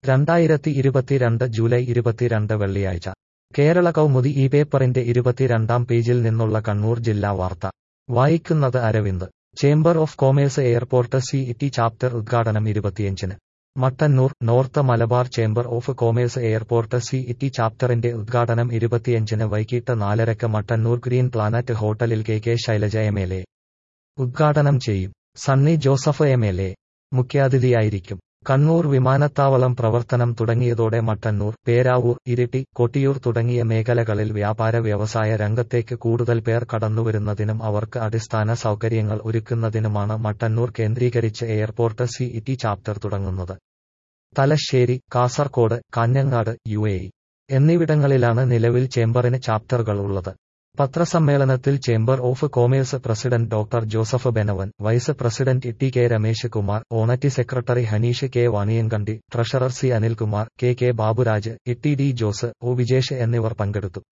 2022 July 22 വെള്ളിയാഴ്ച കേരള കൗമുദി ഈ പേപ്പറിന്റെ 22-ാം പേജിൽ നിന്നുള്ള കണ്ണൂർ ജില്ലാ വാർത്ത വായിക്കുന്നത് Aravind. Chamber of commerce airport CET chapter ഉദ്ഘാടനം 25-ന്. Mattannur. North Malabar chamber of commerce airport CET ചാപ്റ്ററിന്റെ ഉദ്ഘാടനം 25-ന് വൈകിട്ട് 4:30 മട്ടന്നൂർ ഗ്രീൻ പ്ലാനറ്റ് ഹോട്ടലിൽ KK ശൈലജ MLA ഉദ്ഘാടനം ചെയ്യും. സണ്ണി ജോസഫ് MLA മുഖ്യാതിഥിയായിരിക്കും. കണ്ണൂർ വിമാനത്താവളം പ്രവർത്തനം തുടങ്ങിയതോടെ മട്ടന്നൂർ, പേരാവൂർ, ഇരിട്ടി, കൊട്ടിയൂർ തുടങ്ങിയ മേഖലകളിൽ വ്യാപാര വ്യവസായ രംഗത്തേക്ക് കൂടുതൽ പേർ കടന്നുവരുന്നതിനും അവർക്ക് അടിസ്ഥാന സൗകര്യങ്ങൾ ഒരുക്കുന്നതിനുമാണ് മട്ടന്നൂർ കേന്ദ്രീകരിച്ച് എയർപോർട്ട് CET ചാപ്റ്റർ തുടങ്ങുന്നത്. തലശ്ശേരി, കാസർകോട്, കാഞ്ഞങ്ങാട്, UAE എന്നിവിടങ്ങളിലാണ് നിലവിൽ ചേംബറിന് ചാപ്റ്ററുകൾ ഉള്ളത്. പത്രസമ്മേളനത്തിൽ chamber of commerce president doctor Joseph Benavan, vice president TK Ramesh Kumar, honorary secretary Haneesh K Vaniyankandi, treasurer C Anilkumar, KK Baburaj, TD Jose, O Vijesh എന്നിവർ പങ്കെടുത്തു.